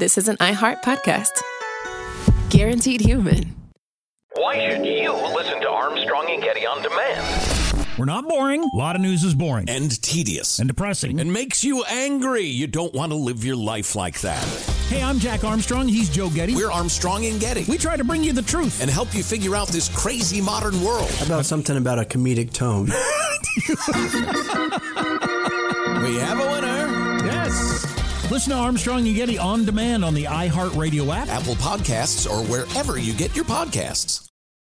this is an iHeart podcast. Guaranteed human. Why should you listen to Armstrong and Getty on demand? We're not boring. A lot of news is boring. And tedious. And depressing. And makes you angry. You don't want to live your life like that. Hey, I'm Jack Armstrong. He's Joe Getty. We're Armstrong and Getty. We try to bring you the truth. And help you figure out this crazy modern world. How about something about a comedic tone? We have a winner. Yes. Listen to Armstrong and Getty on demand on the iHeartRadio app, Apple Podcasts, or wherever you get your podcasts.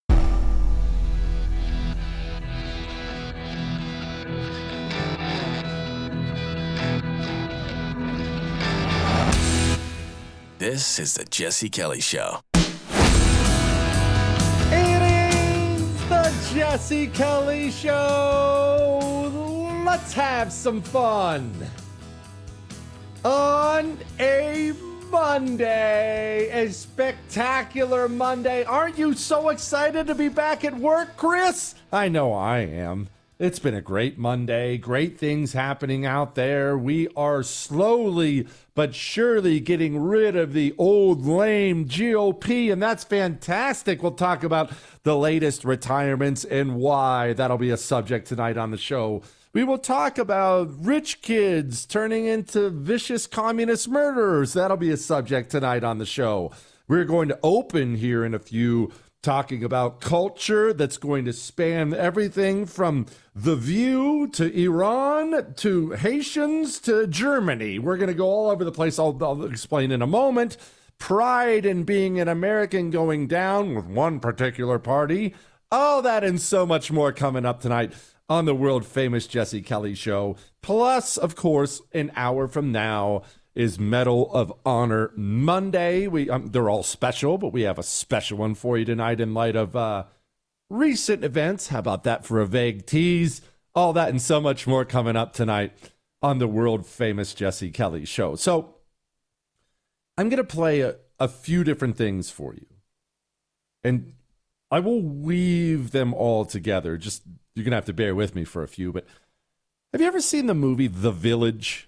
This is the Jesse Kelly Show. It is the Jesse Kelly Show. Let's have some fun on a Monday, a spectacular Monday. Aren't you so excited to be back at work, Chris? I know I am. It's been a great Monday, great things happening out there. We are slowly but surely getting rid of the old lame GOP, and that's fantastic. We'll talk about the latest retirements and why. That'll be a subject tonight on the show. We will talk about rich kids turning into vicious communist murderers. That'll be a subject tonight on the show. We're going to open here in a few talking about culture that's going to span everything from The View to Iran to Haitians to Germany. We're going to go all over the place. I'll explain in a moment. Pride in being an American going down with one particular party. All that and so much more coming up tonight on the world famous Jesse Kelly Show. Plus, of course, an hour from now is Medal of Honor Monday. They're all special, but we have a special one for you tonight in light of recent events. How about that for a vague tease? All that and so much more coming up tonight on the world famous Jesse Kelly Show. So I'm going to play a few different things for you, and I will weave them all together. Just you're going to have to bear with me for a few, but have you ever seen the movie The Village?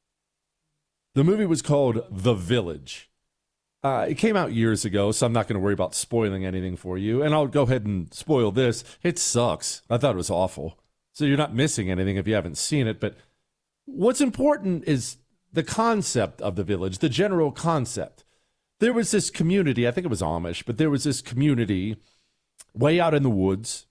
The movie was called The Village. It came out years ago, so I'm not going to worry about spoiling anything for you. And I'll go ahead and spoil this. It sucks. I thought it was awful. So you're not missing anything if you haven't seen it. But what's important is the concept of The Village, the general concept. There was this community, I think it was Amish, but there was this community way out in the woods.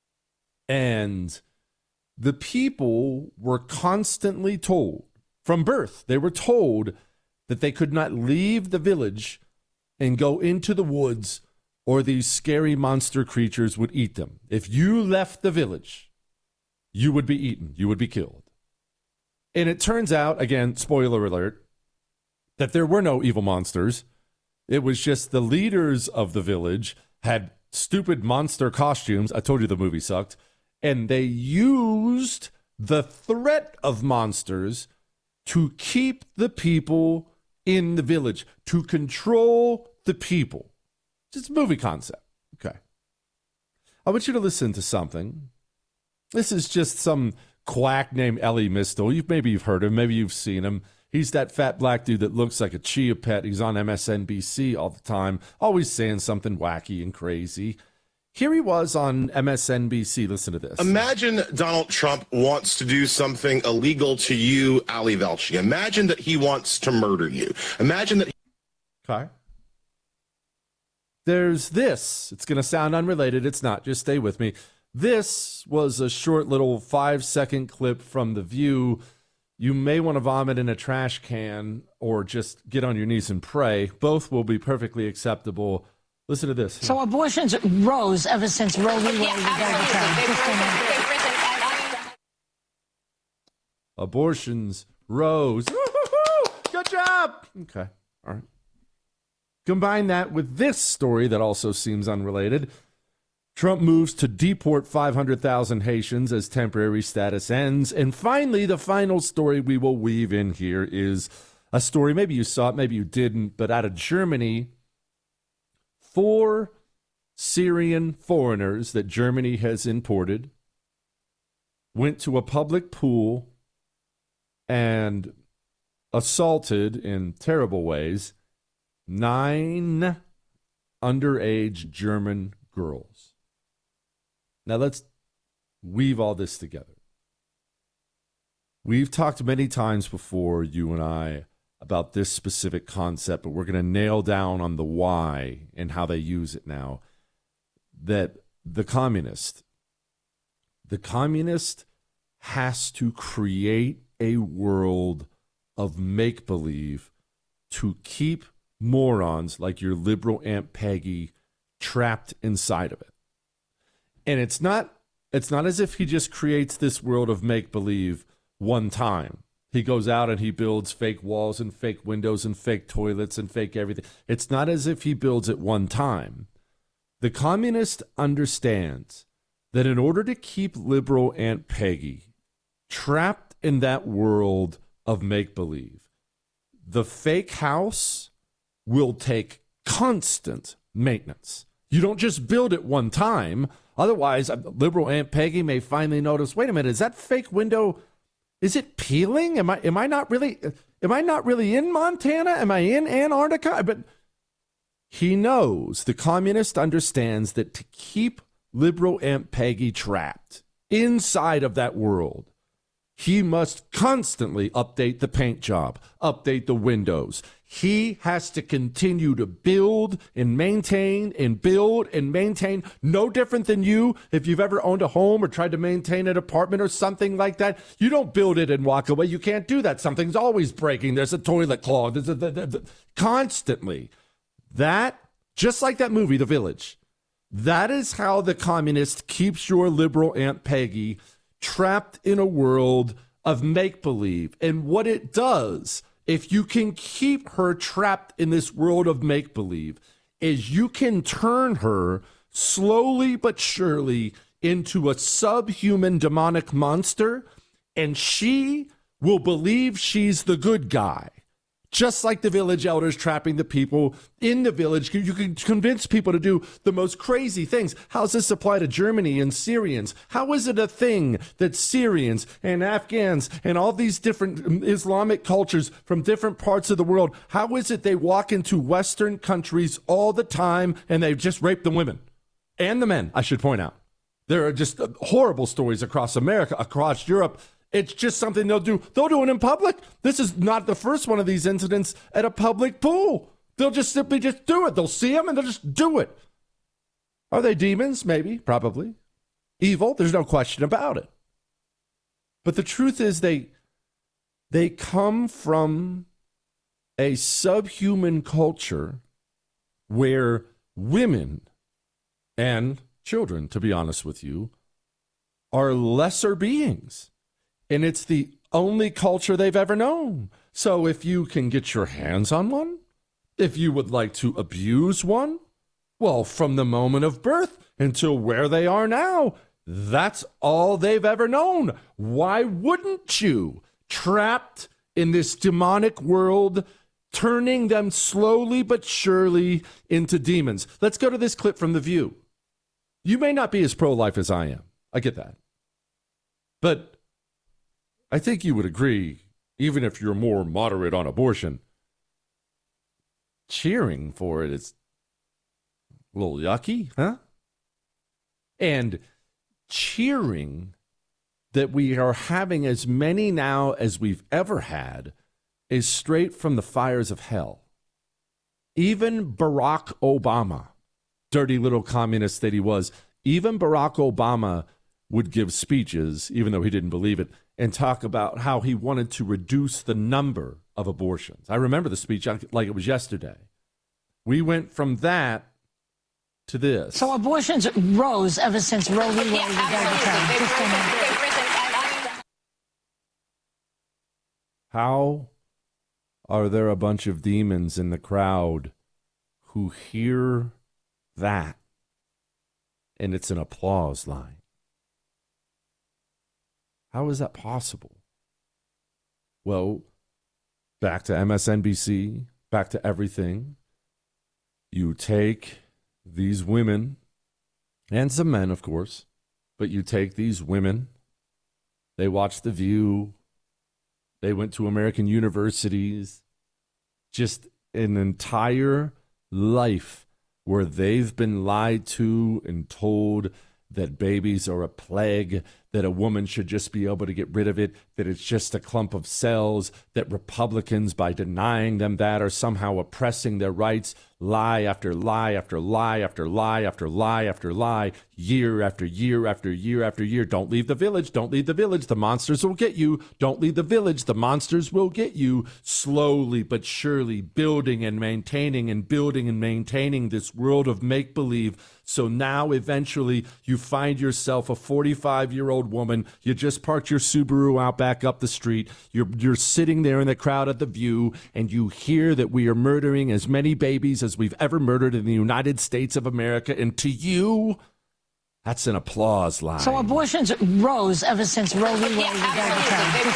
And the people were constantly told, from birth, they were told that they could not leave the village and go into the woods or these scary monster creatures would eat them. If you left the village, you would be eaten. You would be killed. And it turns out, again, spoiler alert, that there were no evil monsters. It was just the leaders of the village had stupid monster costumes. I told you the movie sucked. And they used the threat of monsters to keep the people in the village, to control the people. It's a movie concept. Okay. I want you to listen to something. This is just some quack named Ellie Mistel. Maybe you've heard him. Maybe you've seen him. He's that fat black dude that looks like a chia pet. He's on MSNBC all the time, always saying something wacky and crazy. Here he was on MSNBC. Listen to this. Imagine Donald Trump wants to do something illegal to you, Ali Velshi. Imagine that he wants to murder you. Imagine that. Okay. There's this. It's going to sound unrelated. It's not. Just stay with me. This was a short little 5-second clip from The View. You may want to vomit in a trash can or just get on your knees and pray. Both will be perfectly acceptable. Listen to this. So abortions rose ever since Roe v. Wade was overturned. Abortions rose. Woo-hoo-hoo! Good job. Okay. All right. Combine that with this story that also seems unrelated. Trump moves to deport 500,000 Haitians as temporary status ends. And finally, the final story we will weave in here is a story, maybe you saw it, maybe you didn't, but out of Germany, 4 Syrian foreigners that Germany has imported went to a public pool and assaulted in terrible ways 9 underage German girls. Now let's weave all this together. We've talked many times before, you and I, about this specific concept, but we're going to nail down on the why and how they use it now. That the communist has to create a world of make-believe to keep morons like your liberal Aunt Peggy trapped inside of it. And it's not as if he just creates this world of make-believe one time. He goes out and he builds fake walls and fake windows and fake toilets and fake everything. It's not as if he builds it one time. The communist understands that in order to keep liberal Aunt Peggy trapped in that world of make-believe, the fake house will take constant maintenance. You don't just build it one time. Otherwise, liberal Aunt Peggy may finally notice, wait a minute, is that fake window, is it peeling? Am I not really in Montana? Am I in Antarctica? But he knows, the communist understands that to keep liberal Aunt Peggy trapped inside of that world, he must constantly update the paint job, update the windows. He has to continue to build and maintain and build and maintain. No different than you, if you've ever owned a home or tried to maintain an apartment or something like that. You don't build it and walk away. You can't do that. Something's always breaking. There's a toilet clogged. Constantly. That, just like that movie, The Village, that is how the communist keeps your liberal Aunt Peggy trapped in a world of make-believe. And what it does, if you can keep her trapped in this world of make-believe, is you can turn her slowly but surely into a subhuman demonic monster, and she will believe she's the good guy. Just like the village elders trapping the people in the village. You can convince people to do the most crazy things. How does this apply to Germany and Syrians? How is it a thing that Syrians and Afghans and all these different Islamic cultures from different parts of the world, how is it they walk into Western countries all the time and they just rape the women and the men, I should point out. There are just horrible stories across America, across Europe. It's just something they'll do. They'll do it in public. This is not the first one of these incidents at a public pool. They'll just simply just do it. They'll see them and they'll just do it. Are they demons? Maybe, probably. Evil? There's no question about it. But the truth is they come from a subhuman culture where women and children, to be honest with you, are lesser beings. And it's the only culture they've ever known. So if you can get your hands on one, if you would like to abuse one, well, from the moment of birth until where they are now, that's all they've ever known. Why wouldn't you? Trapped in this demonic world, turning them slowly but surely into demons. Let's go to this clip from The View. You may not be as pro-life as I am. I get that. But I think you would agree, even if you're more moderate on abortion, cheering for it is a little yucky, huh? And cheering that we are having as many now as we've ever had is straight from the fires of hell. Even Barack Obama, dirty little communist that he was, even Barack Obama would give speeches, even though he didn't believe it, and talk about how he wanted to reduce the number of abortions. I remember the speech like it was yesterday. We went from that to this. So abortions rose ever since Roe v. Wade was overturned. How are there a bunch of demons in the crowd who hear that and it's an applause line? How is that possible? Well, back to MSNBC, back to everything. You take these women, and some men, of course, but you take these women, they watch The View, they went to American universities, just an entire life where they've been lied to and told that babies are a plague, that a woman should just be able to get rid of it, that it's just a clump of cells, that Republicans, by denying them that, are somehow oppressing their rights, lie after lie after lie after lie after lie after lie, year after year after year after year. Don't leave the village. Don't leave the village. The monsters will get you. Don't leave the village. The monsters will get you. Slowly but surely building and maintaining and building and maintaining this world of make-believe. So now eventually you find yourself a 45-year-old woman. You just parked your Subaru out back up the street. You're sitting there in the crowd at the View, and you hear that we are murdering as many babies as we've ever murdered in the United States of America. And to you, that's an applause line. So abortions rose ever since Roe v. Wade was overturned.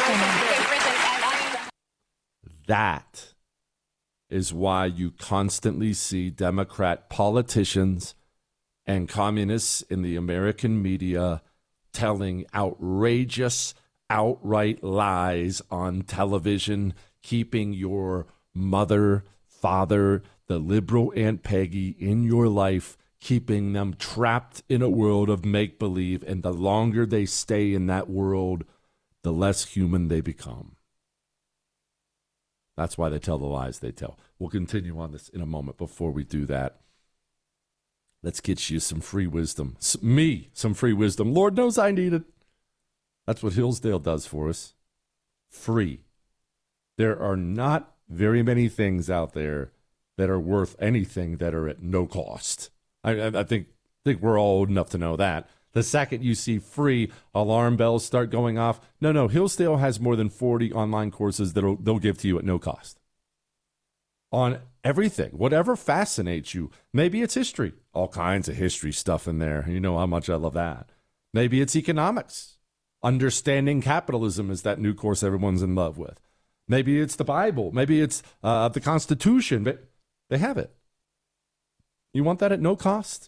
That is why you constantly see Democrat politicians and communists in the American media telling outrageous, outright lies on television, keeping your mother, father, the liberal Aunt Peggy in your life, keeping them trapped in a world of make-believe. And the longer they stay in that world, the less human they become. That's why they tell the lies they tell. We'll continue on this in a moment. Before we do that, let's get you some free wisdom. Some free wisdom. Lord knows I need it. That's what Hillsdale does for us. Free. There are not very many things out there that are worth anything that are at no cost. I think we're all old enough to know that. The second you see free, alarm bells start going off. No, Hillsdale has more than 40 online courses that they'll give to you at no cost. On everything, whatever fascinates you. Maybe it's history. All kinds of history stuff in there. You know how much I love that. Maybe it's economics. Understanding Capitalism is that new course everyone's in love with. Maybe it's the Bible. Maybe it's the Constitution. But they have it. You want that at no cost?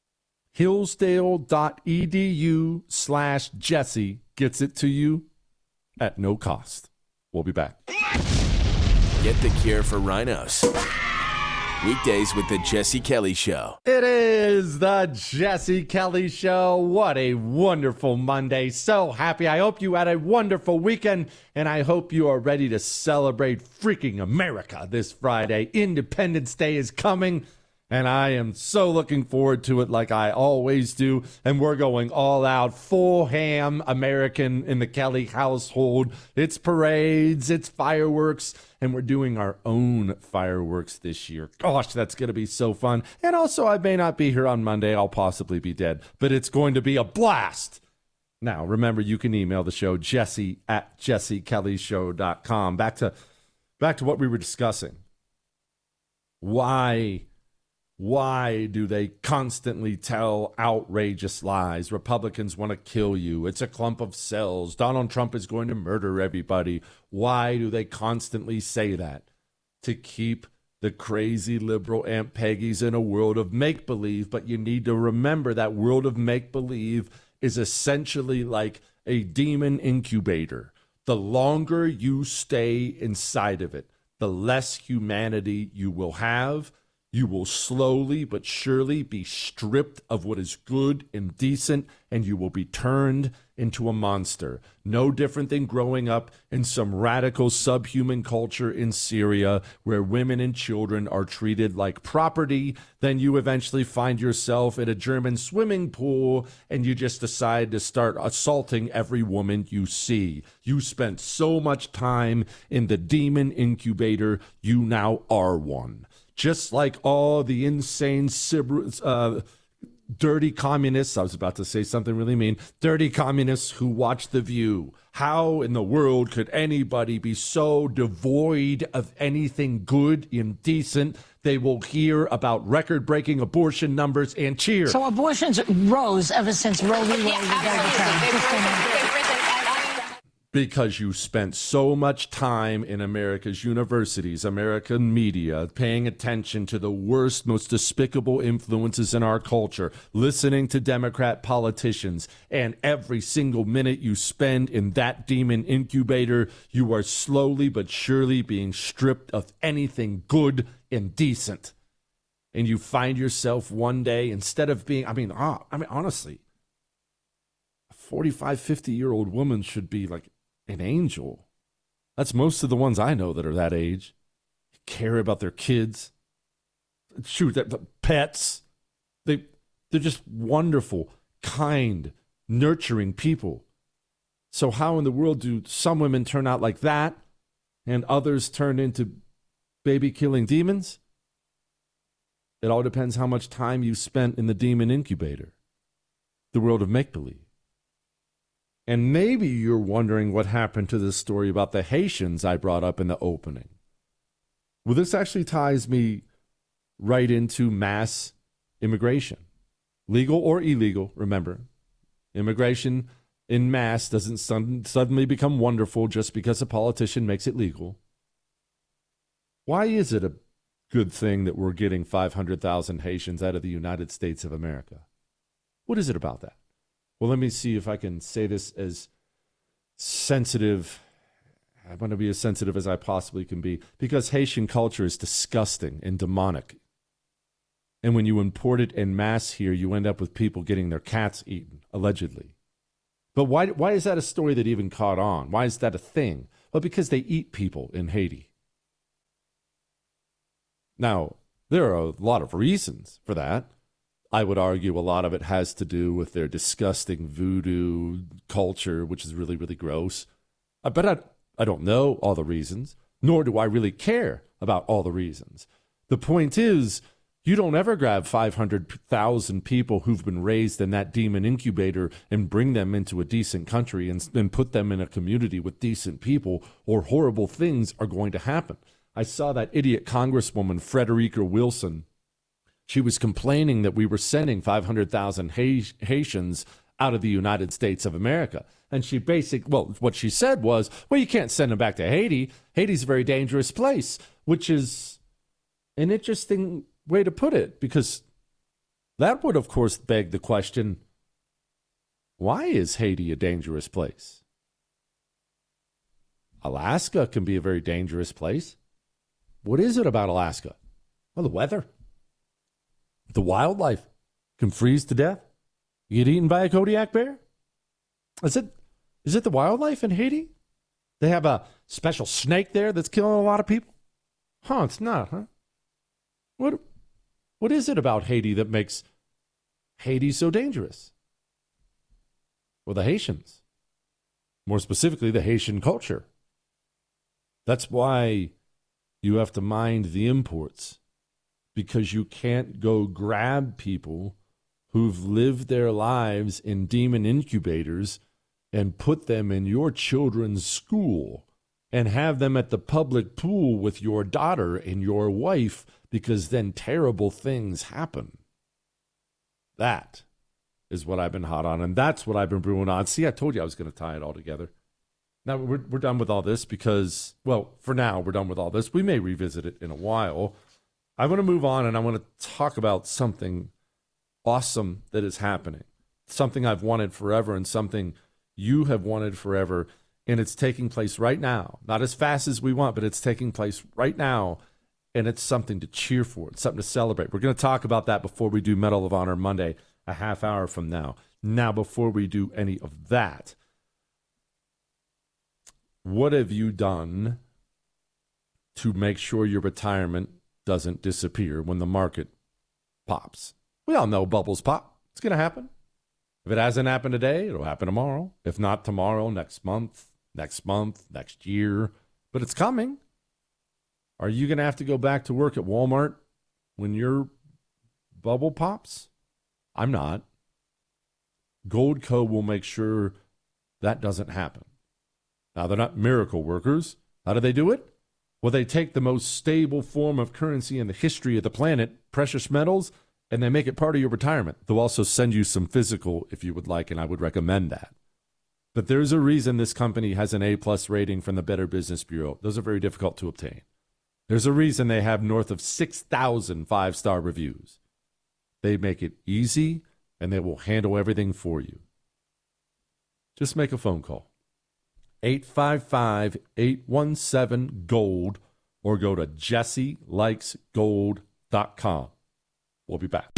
Hillsdale.edu/Jesse gets it to you at no cost. We'll be back. Get the cure for rhinos. Weekdays with the Jesse Kelly Show. It is the Jesse Kelly Show. What a wonderful Monday. So happy. I hope you had a wonderful weekend, and I hope you are ready to celebrate freaking America this Friday. Independence Day is coming, and I am so looking forward to it like I always do. And we're going all out, full ham American in the Kelly household. It's parades, it's fireworks, and we're doing our own fireworks this year. Gosh, that's going to be so fun. And also, I may not be here on Monday. I'll possibly be dead, but it's going to be a blast. Now, remember, you can email the show, jesse@jessekellyshow.com. Back to what we were discussing. Why do they constantly tell outrageous lies? Republicans want to kill you. It's a clump of cells. Donald Trump is going to murder everybody. Why do they constantly say that? To keep the crazy liberal Aunt Peggy's in a world of make-believe. But you need to remember that world of make-believe is essentially like a demon incubator. The longer you stay inside of it, the less humanity you will have. You will slowly but surely be stripped of what is good and decent, and you will be turned into a monster. No different than growing up in some radical subhuman culture in Syria where women and children are treated like property. Then you eventually find yourself in a German swimming pool, and you just decide to start assaulting every woman you see. You spent so much time in the demon incubator, you now are one. Just like all the insane, dirty communists, I was about to say something really mean, dirty communists who watch The View. How in the world could anybody be so devoid of anything good and decent? They will hear about record-breaking abortion numbers and cheer. So abortions rose ever since Roe v. Wade was overturned. because you spent so much time in America's universities, American media, paying attention to the worst, most despicable influences in our culture, listening to Democrat politicians, and every single minute you spend in that demon incubator, you are slowly but surely being stripped of anything good and decent. And you find yourself one day, instead of being, honestly, a 45, 50-year-old woman should be like an angel. That's most of the ones I know that are that age. Care about their kids. Shoot, the pets. They're just wonderful, kind, nurturing people. So how in the world do some women turn out like that and others turn into baby-killing demons? It all depends how much time you spent in the demon incubator, the world of make-believe. And maybe you're wondering what happened to this story about the Haitians I brought up in the opening. Well, this actually ties me right into mass immigration. Legal or illegal, remember. Immigration in mass doesn't suddenly become wonderful just because a politician makes it legal. Why is it a good thing that we're getting 500,000 Haitians out of the United States of America? What is it about that? Well, let me see if I can say this as sensitive. I want to be as sensitive as I possibly can be, because Haitian culture is disgusting and demonic. And when you import it en masse here, you end up with people getting their cats eaten, allegedly. But why is that a story that even caught on? Why is that a thing? Well, because they eat people in Haiti. Now, there are a lot of reasons for that. I would argue a lot of it has to do with their disgusting voodoo culture, which is really, really gross. But I don't know all the reasons, nor do I really care about all the reasons. The point is, you don't ever grab 500,000 people who've been raised in that demon incubator and bring them into a decent country and put them in a community with decent people, or horrible things are going to happen. I saw that idiot Congresswoman, Frederica Wilson. She was complaining that we were sending 500,000 Haitians out of the United States of America. And she what she said was, well, you can't send them back to Haiti. Haiti's a very dangerous place, which is an interesting way to put it, because that would, of course, beg the question, why is Haiti a dangerous place? Alaska can be a very dangerous place. What is it about Alaska? Well, the weather. The wildlife can freeze to death. You get eaten by a Kodiak bear? Is it the wildlife in Haiti? They have a special snake there that's killing a lot of people? Huh, it's not, huh? What is it about Haiti that makes Haiti so dangerous? Well, the Haitians. More specifically, the Haitian culture. That's why you have to mind the imports. Because you can't go grab people who've lived their lives in demon incubators and put them in your children's school and have them at the public pool with your daughter and your wife, because then terrible things happen. That is what I've been hot on, and that's what I've been brewing on. See, I told you I was going to tie it all together. Now, we're done with all this because, well, for now, we're done with all this. We may revisit it in a while. I want to move on, and I want to talk about something awesome that is happening, something I've wanted forever and something you have wanted forever, and it's taking place right now. Not as fast as we want, but it's taking place right now, and it's something to cheer for. It's something to celebrate. We're going to talk about that before we do Medal of Honor Monday, a half hour from now. Now, before we do any of that, what have you done to make sure your retirement doesn't disappear when the market pops? We all know bubbles pop. It's going to happen. If it hasn't happened today, it'll happen tomorrow. If not tomorrow, next month, next year. But it's coming. Are you going to have to go back to work at Walmart when your bubble pops? I'm not. Goldco will make sure that doesn't happen. Now, they're not miracle workers. How do they do it? Well, they take the most stable form of currency in the history of the planet, precious metals, and they make it part of your retirement. They'll also send you some physical if you would like, and I would recommend that. But there's a reason this company has an A-plus rating from the Better Business Bureau. Those are very difficult to obtain. There's a reason they have north of 6,000 five-star reviews. They make it easy, and they will handle everything for you. Just make a phone call. 855-817-GOLD or go to jesselikesgold.com. We'll be back.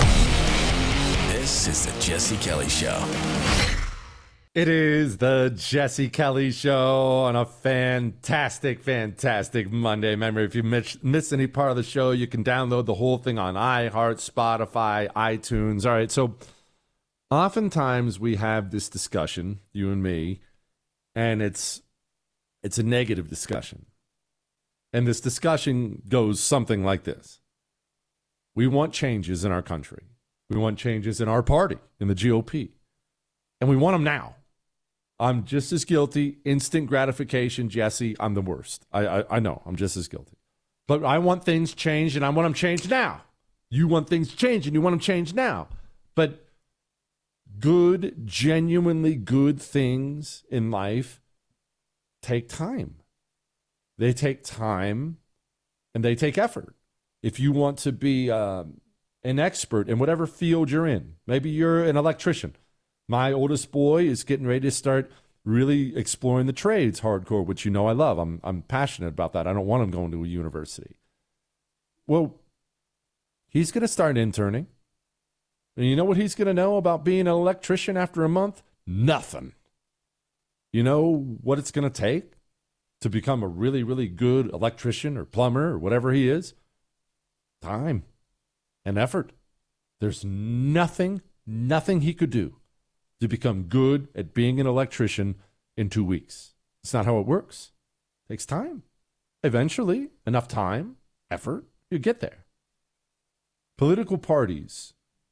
This is the Jesse Kelly Show. It is the Jesse Kelly Show on a fantastic, fantastic Monday. Remember, if you miss any part of the show, you can download the whole thing on iHeart, Spotify, iTunes. All right, so oftentimes we have this discussion, you and me, and it's a negative discussion. And this discussion goes something like this. We want changes in our country. We want changes in our party, in the GOP. And we want them now. I'm just as guilty. Instant gratification, Jesse, I'm the worst. I know, I'm just as guilty. But I want things changed, and I want them changed now. You want things changed, and you want them changed now. But good, genuinely good things in life take time. They take time, and they take effort. If you want to be an expert in whatever field you're in, maybe you're an electrician. My oldest boy is getting ready to start really exploring the trades hardcore, which you know I love. I'm passionate about that. I don't want him going to a university. Well, he's going to start interning. And you know what he's going to know about being an electrician after a month? Nothing. You know what it's going to take to become a really, really good electrician or plumber or whatever he is? Time and effort. There's nothing he could do to become good at being an electrician in 2 weeks. It's not how it works. It takes time. Eventually, enough time, effort, you get there. Political parties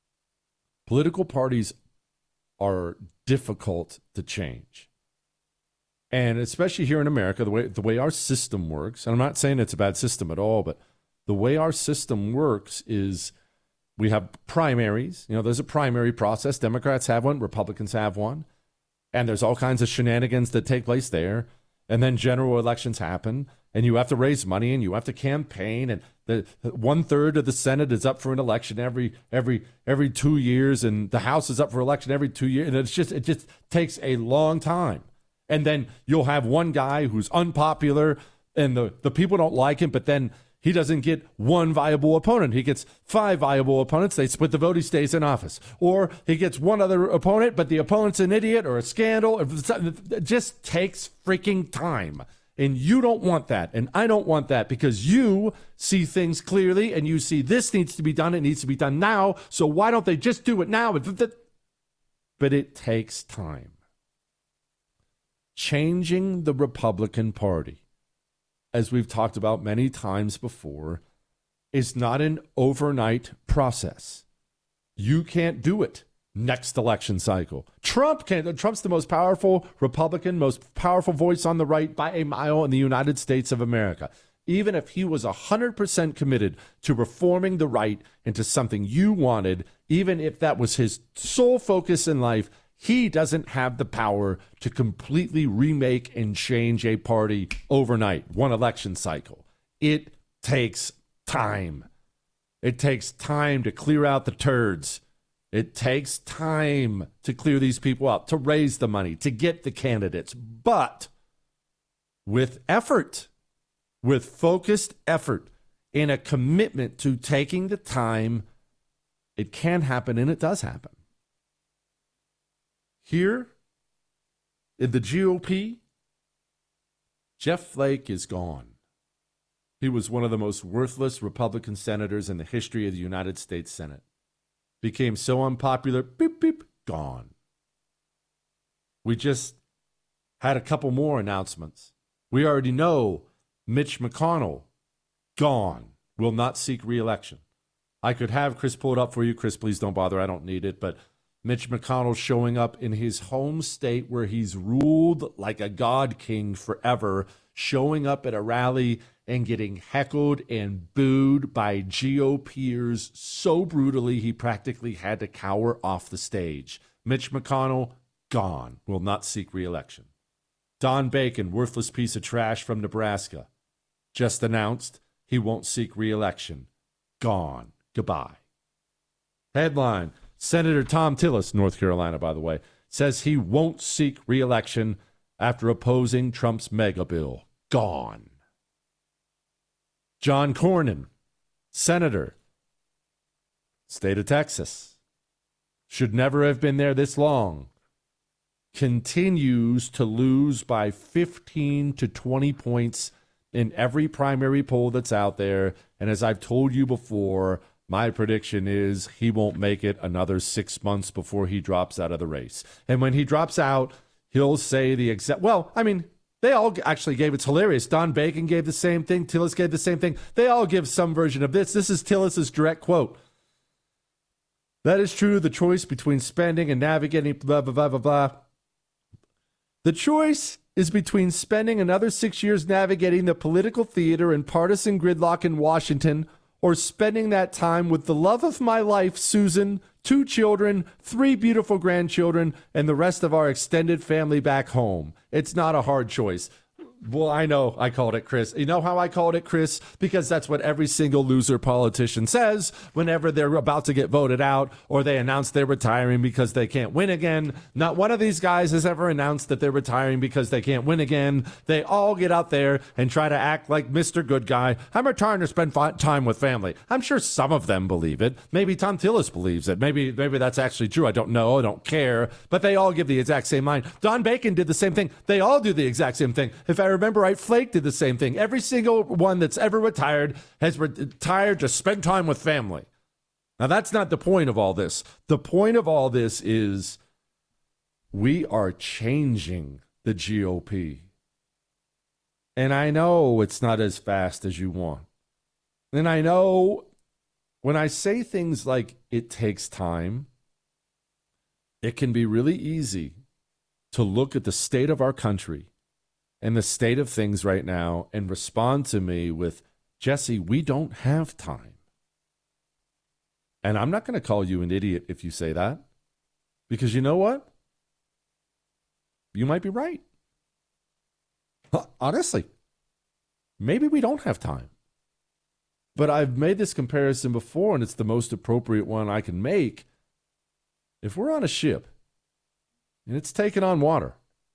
are difficult to change. And especially here in America, the way our system works, and I'm not saying it's a bad system at all, but the way our system works is we have primaries. You know, there's a primary process. Democrats have one. Republicans have one. And there's all kinds of shenanigans that take place there. And then general elections happen. And you have to raise money and you have to campaign. And the 1/3 of the Senate is up for an election every 2 years. And the House is up for election every 2 years. And it just takes a long time. And then you'll have one guy who's unpopular and the people don't like him, but then he doesn't get one viable opponent. He gets 5 viable opponents. They split the vote. He stays in office. Or he gets one other opponent, but the opponent's an idiot or a scandal. It just takes freaking time. And you don't want that. And I don't want that because you see things clearly and you see this needs to be done. It needs to be done now. So why don't they just do it now? But it takes time. Changing the Republican Party, as we've talked about many times before, is not an overnight process. You can't do it next election cycle. Trump can't. Trump's the most powerful Republican, most powerful voice on the right by a mile in the United States of America. Even if he was 100% committed to reforming the right into something you wanted, even if that was his sole focus in life, he doesn't have the power to completely remake and change a party overnight, one election cycle. It takes time. It takes time to clear out the turds. It takes time to clear these people out, to raise the money, to get the candidates. But with effort, with focused effort, and a commitment to taking the time, it can happen and it does happen. Here in the GOP, Jeff Flake is gone. He was one of the most worthless Republican senators in the history of the United States Senate. Became so unpopular, beep, beep, gone. We just had a couple more announcements. We already know Mitch McConnell, gone, will not seek re-election. I could have Chris pull it up for you. Chris, please don't bother. I don't need it, but Mitch McConnell showing up in his home state where he's ruled like a god king forever, showing up at a rally and getting heckled and booed by GOPers so brutally he practically had to cower off the stage. Mitch McConnell, gone, will not seek re-election. Don Bacon, worthless piece of trash from Nebraska, just announced he won't seek re-election. Gone. Goodbye. Headline, Senator Thom Tillis, North Carolina, by the way, says he won't seek re-election after opposing Trump's mega bill. Gone. John Cornyn, Senator, state of Texas, should never have been there this long, continues to lose by 15 to 20 points in every primary poll that's out there. And as I've told you before, my prediction is he won't make it another 6 months before he drops out of the race. And when he drops out, he'll say the exact, well, I mean, they all actually gave, it's hilarious. Don Bacon gave the same thing. Tillis gave the same thing. They all give some version of this. This is Tillis's direct quote. That is true. The choice between spending and navigating, blah, blah, blah, blah, blah. The choice is between spending another 6 years navigating the political theater and partisan gridlock in Washington, or spending that time with the love of my life, Susan, 2 children, 3 beautiful grandchildren, and the rest of our extended family back home. It's not a hard choice. Well, I know I called it, Chris. You know how I called it, Chris? Because that's what every single loser politician says whenever they're about to get voted out or they announce they're retiring because they can't win again. Not one of these guys has ever announced that they're retiring because they can't win again. They all get out there and try to act like Mr. Good Guy. I'm retiring to spend time with family. I'm sure some of them believe it. Maybe Thom Tillis believes it. Maybe that's actually true. I don't know. I don't care. But they all give the exact same line. Don Bacon did the same thing. They all do the exact same thing. If I remember right, Flake did the same thing. Every single one that's ever retired has retired to spend time with family. Now, that's not the point of all this. The point of all this is we are changing the GOP. And I know it's not as fast as you want. And I know when I say things like it takes time, it can be really easy to look at the state of our country and the state of things right now and respond to me with, Jesse, we don't have time. And I'm not going to call you an idiot if you say that, because you know what? You might be right. Honestly, maybe we don't have time. But I've made this comparison before, and it's the most appropriate one I can make. If we're on a ship and it's taking on water,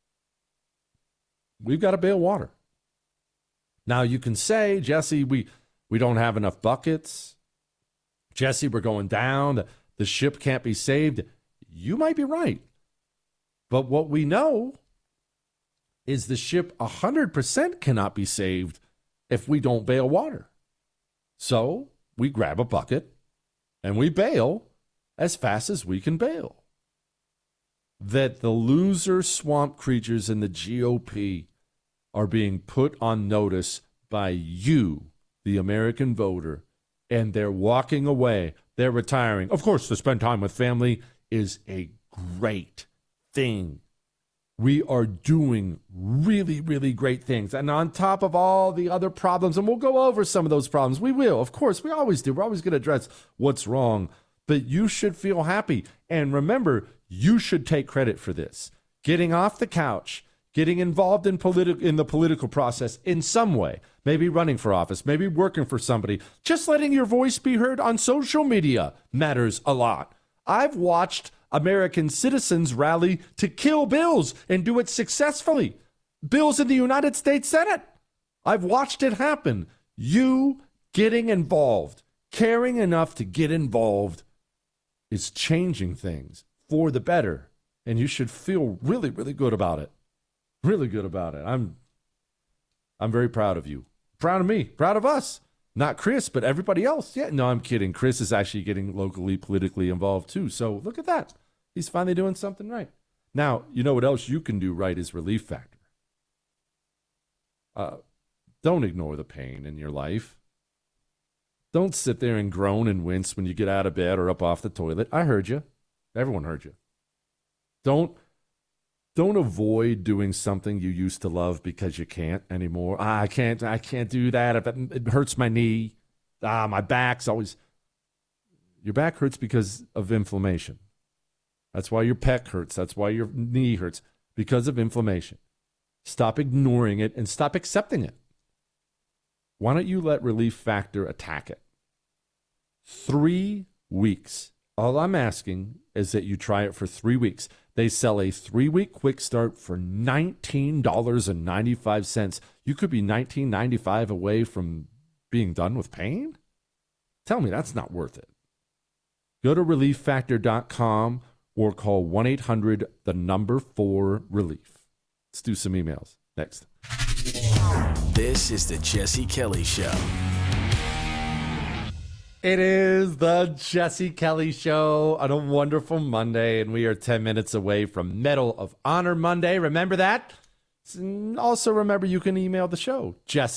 we've got to bail water. Now, you can say, Jesse, we don't have enough buckets. Jesse, we're going down. The ship can't be saved. You might be right. But what we know is the ship 100% cannot be saved if we don't bail water. So we grab a bucket and we bail as fast as we can bail. That the loser swamp creatures in the GOP are being put on notice by you, the American voter, and they're walking away. They're retiring. Of course, to spend time with family is a great thing. We are doing really, really great things. And on top of all the other problems, and we'll go over some of those problems. We will. Of course, we always do. We're always going to address what's wrong. But you should feel happy. And remember, you should take credit for this. Getting off the couch, getting involved in the political process in some way, maybe running for office, maybe working for somebody, just letting your voice be heard on social media matters a lot. I've watched American citizens rally to kill bills and do it successfully. Bills in the United States Senate. I've watched it happen. You getting involved, caring enough to get involved is changing things for the better. And you should feel really, really good about it. Really good about it. I'm very proud of you. Proud of me. Proud of us. Not Chris, but everybody else. Yeah, no, I'm kidding. Chris is actually getting locally, politically involved too. So look at that. He's finally doing something right. Now, you know what else you can do right is Relief Factor. Don't ignore the pain in your life. Don't sit there and groan and wince when you get out of bed or up off the toilet. I heard you. Everyone heard you. Don't avoid doing something you used to love because you can't anymore. I can't do that. It hurts my knee. My back's always... Your back hurts because of inflammation. That's why your pec hurts. That's why your knee hurts, because of inflammation. Stop ignoring it and stop accepting it. Why don't you let Relief Factor attack it? 3 weeks. All I'm asking is that you try it for 3 weeks. They sell a 3-week quick start for $19.95. You could be $19.95 away from being done with pain? Tell me that's not worth it. Go to relieffactor.com or call 1-800-4-RELIEF. Let's do some emails. Next. This is the Jesse Kelly Show. It is the Jesse Kelly Show on a wonderful Monday, and we are 10 minutes away from Medal of Honor Monday. Remember that? Also, remember you can email the show,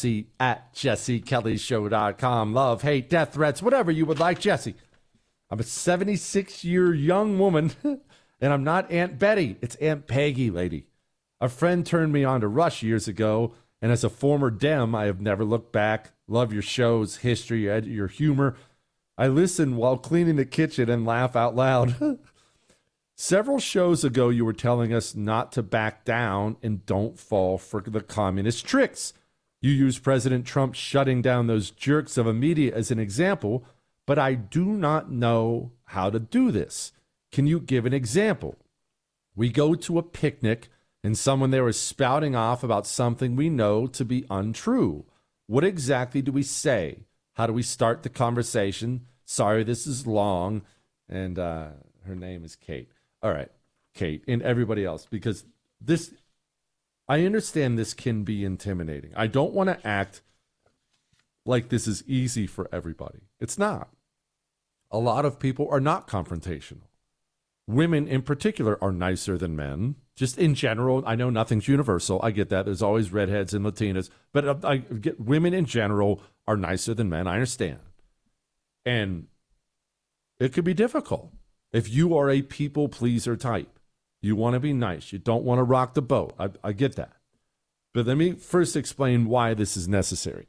jesse@jessekellyshow.com. Love, hate, death threats, whatever you would like, Jesse. I'm a 76-year young woman, and I'm not Aunt Betty. It's Aunt Peggy, lady. A friend turned me on to Rush years ago, and as a former Dem, I have never looked back. Love your shows, history, your humor. I listen while cleaning the kitchen and laugh out loud. Several shows ago, you were telling us not to back down and don't fall for the communist tricks. You used President Trump shutting down those jerks of a media as an example, but I do not know how to do this. Can you give an example? We go to a picnic and someone there is spouting off about something we know to be untrue. What exactly do we say? How do we start the conversation? Sorry, this is long. And her name is Kate. All right, Kate, and everybody else, because this, I understand this can be intimidating. I don't want to act like this is easy for everybody. It's not. A lot of people are not confrontational. Women in particular are nicer than men. Just in general, I know nothing's universal. I get that. There's always redheads and Latinas. But I get women in general are nicer than men. I understand. And it could be difficult. If you are a people pleaser type, you want to be nice. You don't want to rock the boat. I get that. But let me first explain why this is necessary.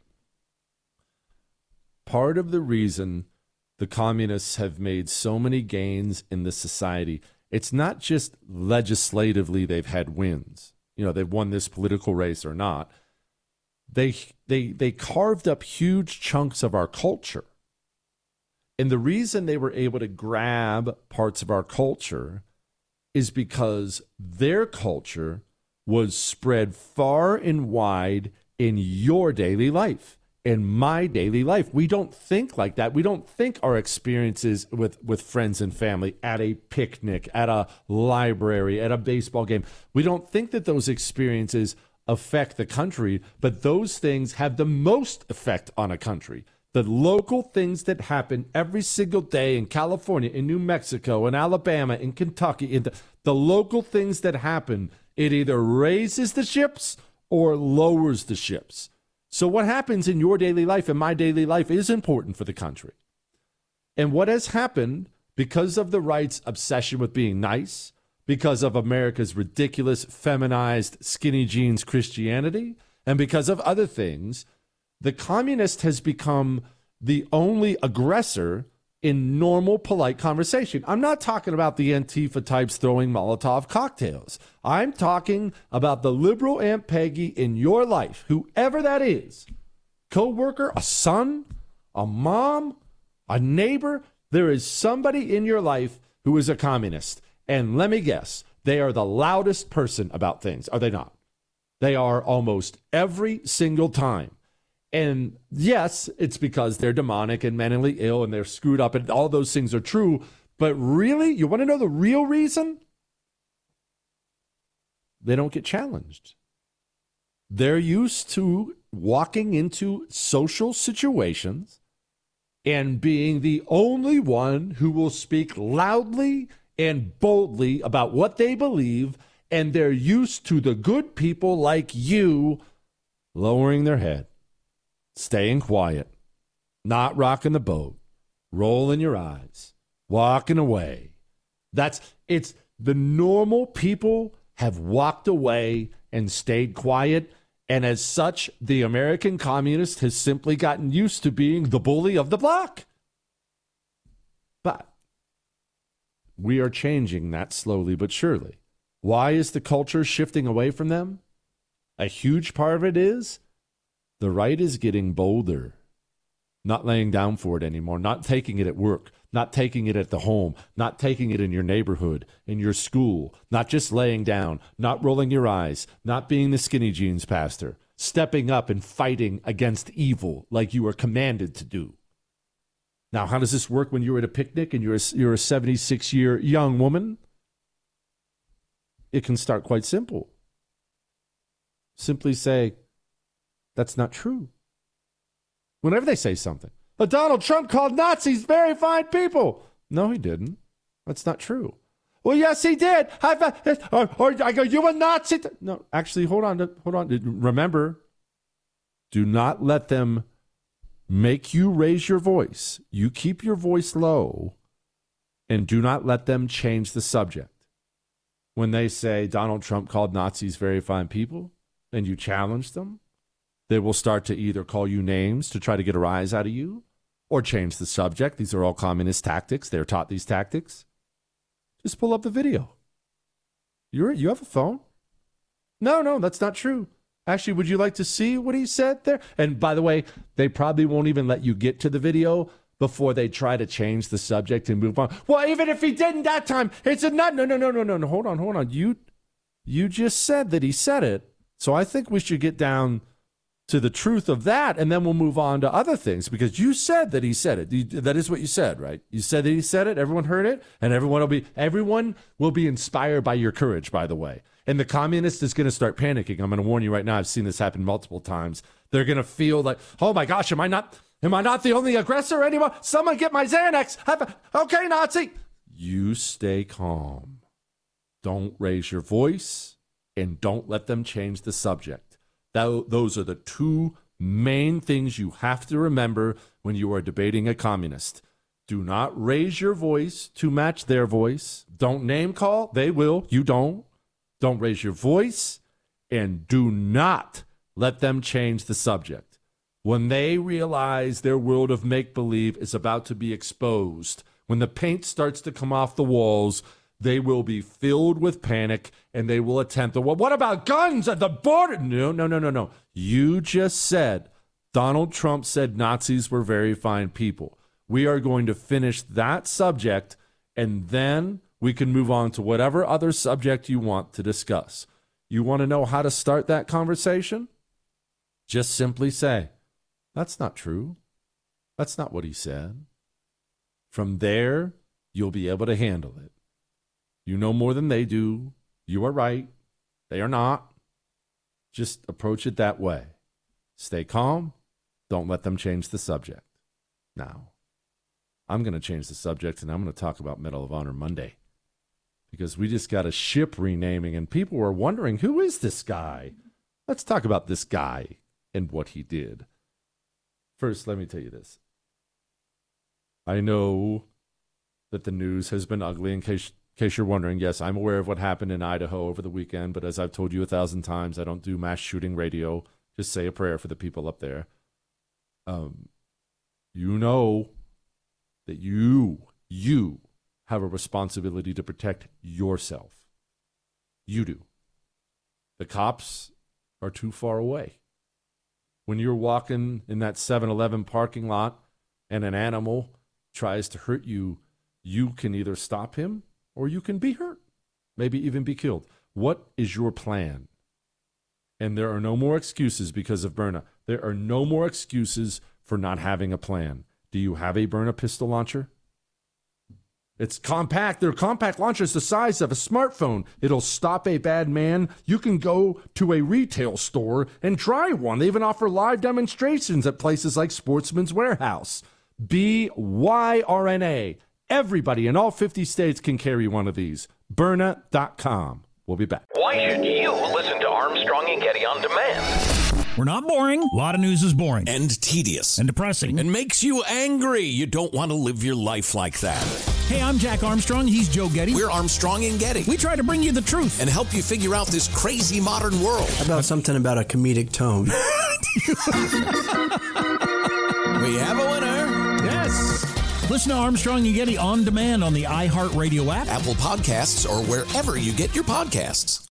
Part of the reason the communists have made so many gains in this society, it's not just legislatively they've had wins. You know, they've won this political race or not. They carved up huge chunks of our culture. And the reason they were able to grab parts of our culture is because their culture was spread far and wide in your daily life, in my daily life. We don't think like that. We don't think our experiences with friends and family at a picnic, at a library, at a baseball game. We don't think that those experiences affect the country, but those things have the most effect on a country. The local things that happen every single day in California, in New Mexico, in Alabama, in Kentucky, in the local things that happen, it either raises the ships or lowers the ships. So what happens in your daily life and my daily life is important for the country. And what has happened because of the right's obsession with being nice, because of America's ridiculous, feminized, skinny jeans Christianity, and because of other things, the communist has become the only aggressor in normal, polite conversation. I'm not talking about the Antifa types throwing Molotov cocktails. I'm talking about the liberal Aunt Peggy in your life, whoever that is, co-worker, a son, a mom, a neighbor. There is somebody in your life who is a communist. And let me guess, they are the loudest person about things, are they not? They are almost every single time. And yes, it's because they're demonic and mentally ill and they're screwed up and all those things are true. But really, you want to know the real reason? They don't get challenged. They're used to walking into social situations and being the only one who will speak loudly and boldly about what they believe. And they're used to the good people like you lowering their head, staying quiet, not rocking the boat, rolling your eyes, walking away. It's the normal people have walked away and stayed quiet. And as such, the American communist has simply gotten used to being the bully of the block. But We are changing that slowly but surely. Why is the culture shifting away from them? A huge part of it is the right is getting bolder, not laying down for it anymore, not taking it at work, not taking it at the home, not taking it in your neighborhood, in your school, not just laying down, not rolling your eyes, not being the skinny jeans pastor, stepping up and fighting against evil like you are commanded to do. Now, how does this work when you're at a picnic and you're a 76-year young woman? It can start quite simple. Simply say, that's not true. Whenever they say something, Donald Trump called Nazis very fine people. No, he didn't. That's not true. Well, yes, he did. Or I go, you a Nazi? No, actually, hold on. Remember, do not let them make you raise your voice. You keep your voice low, and do not let them change the subject. When they say Donald Trump called Nazis very fine people, and you challenge them, they will start to either call you names to try to get a rise out of you or change the subject. These are all communist tactics. They're taught these tactics. Just pull up the video. You have a phone? No, that's not true. Actually, would you like to see what he said there? And by the way, they probably won't even let you get to the video before they try to change the subject and move on. Well, even if he didn't that time, it's a nut. No. Hold on. You just said that he said it. So I think we should get down to the truth of that, and then we'll move on to other things, because you said that he said it. That is what you said, right? You said that he said it. Everyone heard it, and everyone will be inspired by your courage, by the way. And the communist is going to start panicking. I'm going to warn you right now. I've seen this happen multiple times. They're going to feel like, oh my gosh, am I not the only aggressor anymore? Someone get my Xanax. Okay, Nazi. You stay calm. Don't raise your voice, and don't let them change the subject. Those are the two main things you have to remember when you are debating a communist. Do not raise your voice to match their voice. Don't name call. They will. You don't. Don't raise your voice, and do not let them change the subject. When they realize their world of make-believe is about to be exposed, when the paint starts to come off the walls, they will be filled with panic, and they will attempt what about guns at the border? No. You just said Donald Trump said Nazis were very fine people. We are going to finish that subject, and then we can move on to whatever other subject you want to discuss. You want to know how to start that conversation? Just simply say, that's not true. That's not what he said. From there, you'll be able to handle it. You know more than they do. You are right. They are not. Just approach it that way. Stay calm. Don't let them change the subject. Now, I'm going to change the subject, and I'm going to talk about Medal of Honor Monday, because we just got a ship renaming, and people were wondering, who is this guy? Let's talk about this guy and what he did. First, let me tell you this. I know that the news has been ugly. In case you're wondering, yes, I'm aware of what happened in Idaho over the weekend, but as I've told you 1,000 times, I don't do mass shooting radio. Just say a prayer for the people up there. You know that you have a responsibility to protect yourself. You do. The cops are too far away. When you're walking in that 7-Eleven parking lot and an animal tries to hurt you, you can either stop him or you can be hurt, maybe even be killed. What is your plan? And there are no more excuses because of Berna. There are no more excuses for not having a plan. Do you have a Berna pistol launcher? It's compact. They're compact launchers the size of a smartphone. It'll stop a bad man. You can go to a retail store and try one. They even offer live demonstrations at places like Sportsman's Warehouse. BYRNA. Everybody in all 50 states can carry one of these. Berna.com. We'll be back. Why should you listen to Armstrong and Getty on demand? We're not boring. A lot of news is boring. And tedious. And depressing. And makes you angry. You don't want to live your life like that. Hey, I'm Jack Armstrong. He's Joe Getty. We're Armstrong and Getty. We try to bring you the truth. And help you figure out this crazy modern world. How about something about a comedic tone? We have a winner. Yes. Listen to Armstrong and Getty on demand on the iHeartRadio app, Apple Podcasts, or wherever you get your podcasts.